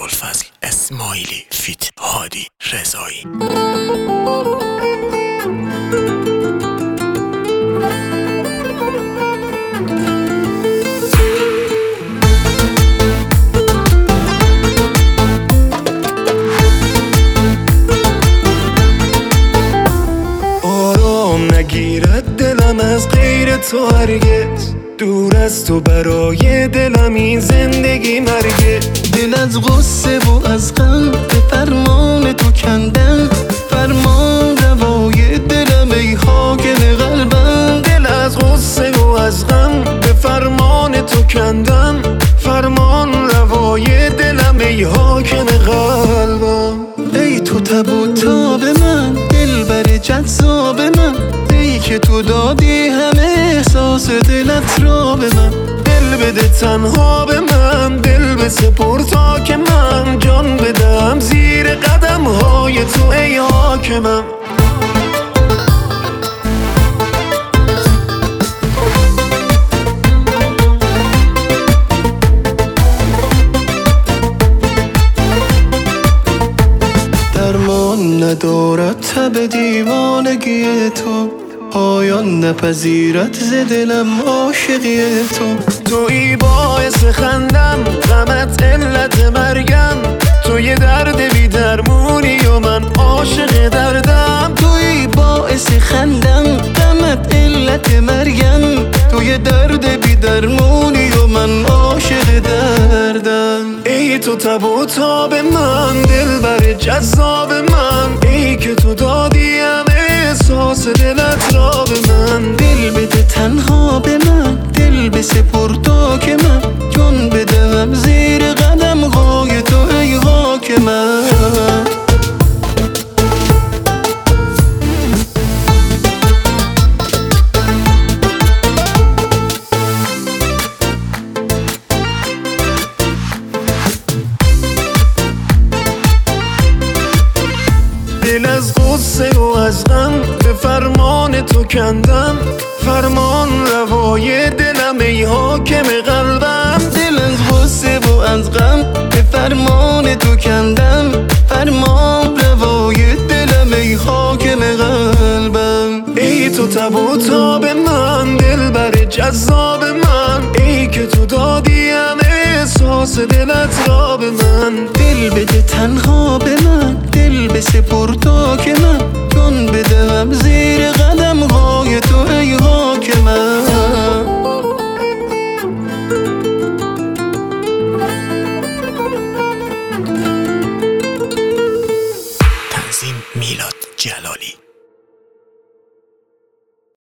ابوالفضل اسماعیلی فیت هادی رضایی. آرام نگیرد دلم از غیر تو هرگز، دور از تو برای دلم این زندگی مرگه. دل از غصه و از غم به فرمان تو کندم، فرمان روای دلم ای حاکم قلبم. دل از غصه و از غم به فرمان تو کندم، فرمان روای دلم ای حاکم قلبم. ای تو تب و تاب من، دل بر جذاب من، ای که تو دادی همه احساس دلت را به من. دل بده تنها به من، دل بسپر تا که من جان بدم زیر قدم های تو ای حاکمم. درمان ندارد تب دیوانگی تو، پایان نپذیرد ز دلم عاشقی تو. تویی باعث خندم، غمت علت مرگم، تو یه درد بی درمونی و من عاشق دردم. تویی باعث خندم، غمت علت مرگم، تو یه درد بی درمونی و من عاشق دردم. ای تو تب و تاب من، دل بر جذاب من، ای که تو دادی همه احساس دلت را به من. دل بده تنها به من، دل بسپر تا که من جان بدم زیر قدم های تو ای حاکمم. دل از غصه و از غم به فرمان تو کندم، فرمان روای دلم ای حاکم قلبم. دل از غصه و از غم به فرمان تو کندم، فرمان روای دلم ای حاکم قلبم. ای تو تب و تاب من، دل بر جذاب من، ای که تو دادی همه احساس دلت را به من. دل بده تنها به من، دل بسپر تا که من جان بدم زیر قدم های تو ای حاکمم. تنظیم میلاد جلالی.